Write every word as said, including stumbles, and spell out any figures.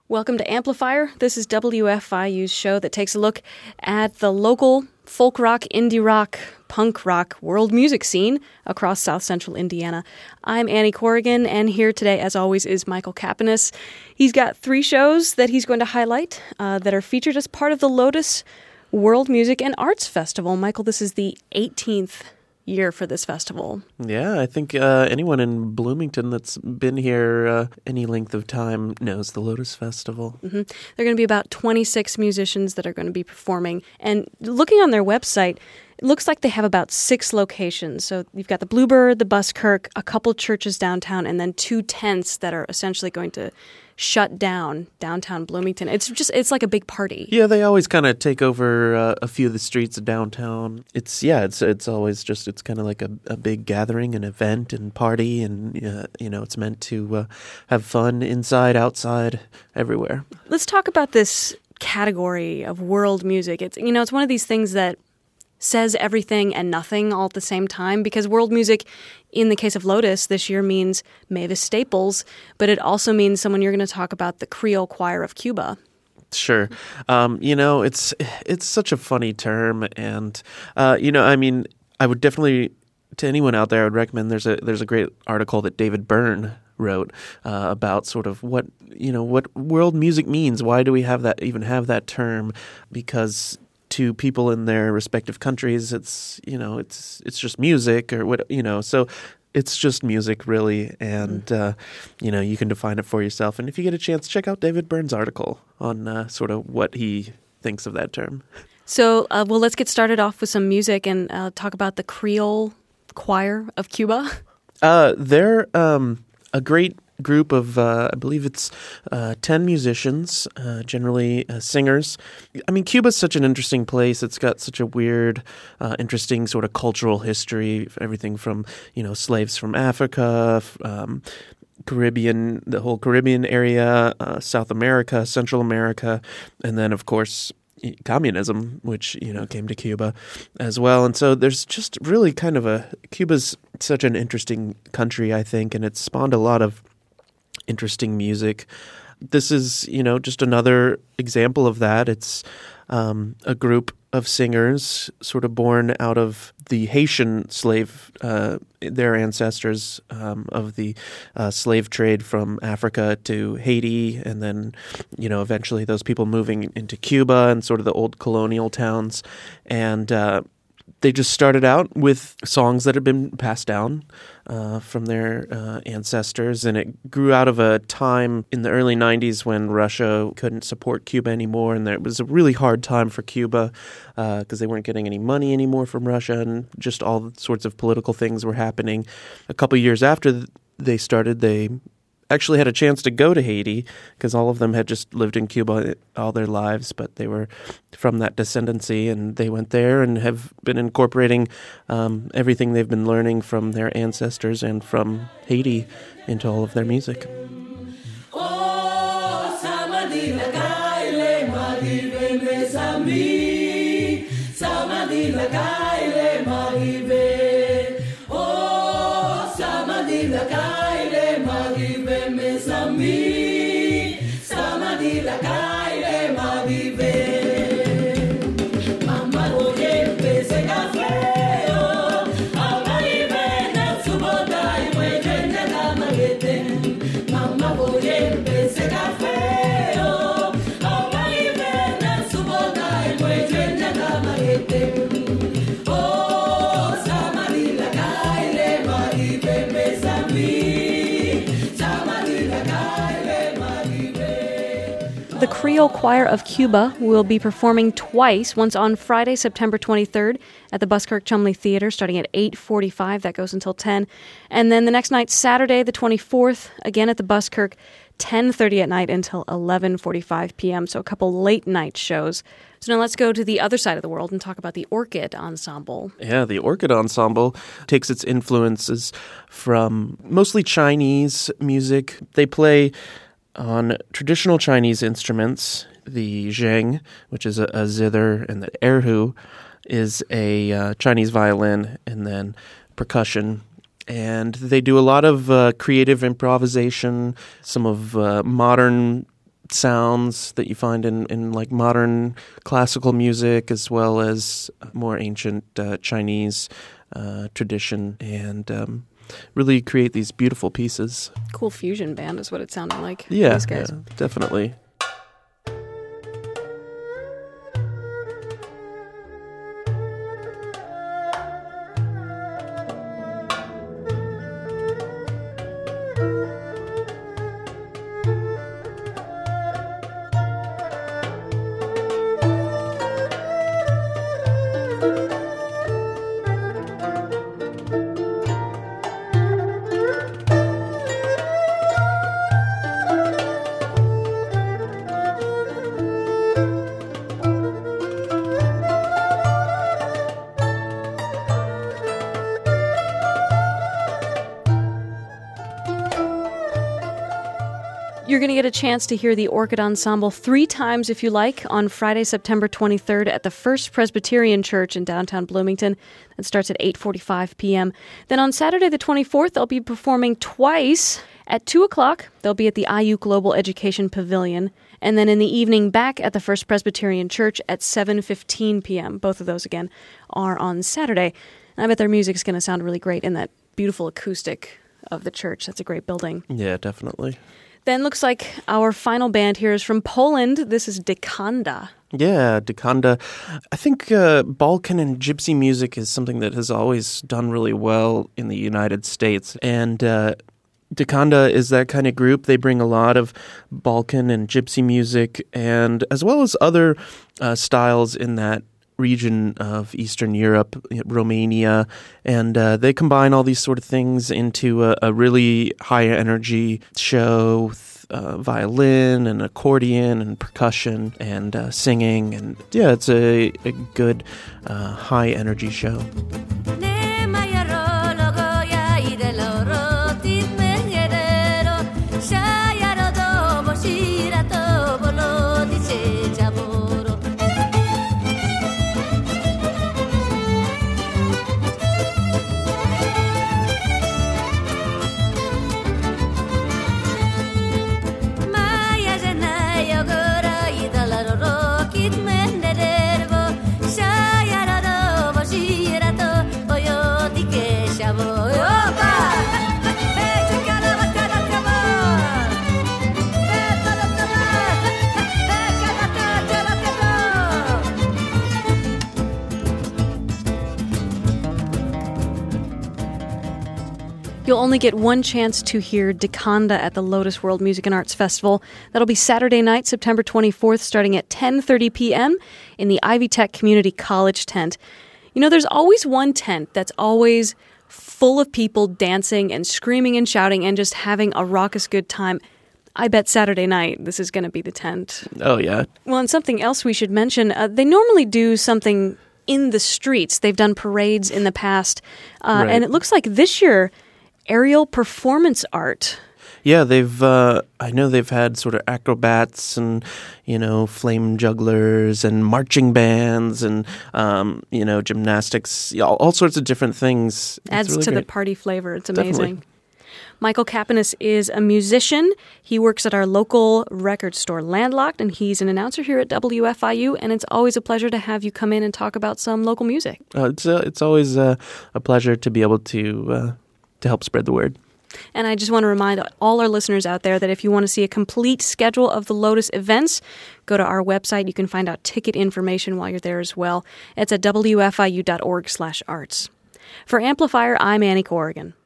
Welcome to Amplifier. This is W F I U's show that takes a look at the local folk rock, indie rock, punk rock world music scene across South Central Indiana. I'm Annie Corrigan, and here today, as always, is Michael Kapanis. He's got three shows that he's going to highlight uh, that are featured as part of the Lotus World Music and Arts Festival. Michael, this is the eighteenth year for this festival. Yeah, I think uh, anyone in Bloomington that's been here uh, any length of time knows the Lotus Festival. Mm-hmm. There are going to be about twenty-six musicians that are going to be performing. And looking on their website, it looks like they have about six locations. So you've got the Bluebird, the Buskirk, a couple churches downtown, and then two tents that are essentially going to shut down downtown Bloomington. It's just, it's like a big party. Yeah, they always kind of take over uh, a few of the streets of downtown. It's, yeah, it's it's always just, it's kind of like a, a big gathering, an event and party, and, uh, you know, it's meant to uh, have fun inside, outside, everywhere. Let's talk about this category of world music. It's, you know, it's one of these things that says everything and nothing all at the same time, because world music, in the case of Lotus this year, means Mavis Staples, but it also means someone you're going to talk about, the Creole Choir of Cuba. Sure. Um, you know, it's it's such a funny term, and, uh, you know, I mean, I would definitely, to anyone out there, I would recommend, there's a there's a great article that David Byrne wrote uh, about sort of what, you know, what world music means. Why do we have that, even have that term? Because to people in their respective countries, it's, you know, it's it's just music or what, you know, so it's just music really, and mm. uh, you know, you can define it for yourself. And if you get a chance, check out David Byrne's article on uh, sort of what he thinks of that term. So, uh, well, let's get started off with some music and uh, talk about the Creole Choir of Cuba. Uh, they're um, a great group of, uh, I believe it's uh, ten musicians, uh, generally uh, singers. I mean, Cuba's such an interesting place. It's got such a weird, uh, interesting sort of cultural history, everything from, you know, slaves from Africa, um, Caribbean, the whole Caribbean area, uh, South America, Central America, and then, of course, communism, which, you know, came to Cuba as well. And so there's just really kind of a, Cuba's such an interesting country, I think, and it's spawned a lot of interesting music. This is, you know, just another example of that. It's um, a group of singers sort of born out of the Haitian slave, uh, their ancestors um, of the uh, slave trade from Africa to Haiti, and then, you know, eventually those people moving into Cuba and sort of the old colonial towns. And uh, they just started out with songs that had been passed down uh, from their uh, ancestors, and it grew out of a time in the early nineties when Russia couldn't support Cuba anymore, and there, it was a really hard time for Cuba because uh, they weren't getting any money anymore from Russia, and just all sorts of political things were happening. A couple years after they started, they actually had a chance to go to Haiti because all of them had just lived in Cuba all their lives, but they were from that descendancy, and they went there and have been incorporating um, everything they've been learning from their ancestors and from Haiti into all of their music. The Creole Choir of Cuba will be performing twice, once on Friday, September twenty-third at the Buskirk Chumley Theater starting at eight forty-five. That goes until ten. And then the next night, Saturday, the twenty-fourth, again at the Buskirk, ten thirty at night until eleven forty-five p.m. So a couple late night shows. So now let's go to the other side of the world and talk about the Orchid Ensemble. Yeah, the Orchid Ensemble takes its influences from mostly Chinese music. They play on traditional Chinese instruments. The zheng, which is a, a zither, and the erhu is a uh, Chinese violin, and then percussion. And they do a lot of uh, creative improvisation, some of uh, modern sounds that you find in, in like modern classical music, as well as more ancient uh, Chinese uh, tradition, and um, really create these beautiful pieces. Cool fusion band is what it sounded like. Yeah, these guys. yeah, definitely. You're going to get a chance to hear the Orchid Ensemble three times if you like on Friday, September twenty-third at the First Presbyterian Church in downtown Bloomington. That starts at eight forty-five p.m. Then on Saturday the twenty-fourth, they'll be performing twice. At two o'clock, they'll be at the I U Global Education Pavilion. And then in the evening, back at the First Presbyterian Church at seven fifteen p.m. Both of those, again, are on Saturday. And I bet their music's going to sound really great in that beautiful acoustic of the church. That's a great building. Yeah, definitely. Then looks like our final band here is from Poland. This is Dekanda. Yeah, Dekanda. I think uh, Balkan and gypsy music is something that has always done really well in the United States. And uh, Dekanda is that kind of group. They bring a lot of Balkan and gypsy music, and as well as other uh, styles in that region of Eastern Europe, Romania, and uh, they combine all these sort of things into a, a really high energy show with uh, violin and accordion and percussion and uh, singing, and yeah, it's a, a good uh, high energy show. You'll only get one chance to hear Dekanda at the Lotus World Music and Arts Festival. That'll be Saturday night, September twenty-fourth, starting at ten thirty p.m. in the Ivy Tech Community College tent. You know, there's always one tent that's always full of people dancing and screaming and shouting and just having a raucous good time. I bet Saturday night this is going to be the tent. Oh, yeah. Well, and something else we should mention, uh, they normally do something in the streets. They've done parades in the past. Uh, right. And it looks like this year, aerial performance art. Yeah, they've, uh, I know they've had sort of acrobats and, you know, flame jugglers and marching bands and, um, you know, gymnastics, all, all sorts of different things. It's Adds really to great. the party flavor. It's amazing. Definitely. Michael Kapanis is a musician. He works at our local record store, Landlocked, and he's an announcer here at W F I U, and it's always a pleasure to have you come in and talk about some local music. Uh, it's, uh, it's always uh, a pleasure to be able to, uh, to help spread the word. And I just want to remind all our listeners out there that if you want to see a complete schedule of the Lotus events, go to our website. You can find out ticket information while you're there as well. It's at W F I U dot org slash arts. For Amplifier, I'm Annie Corrigan.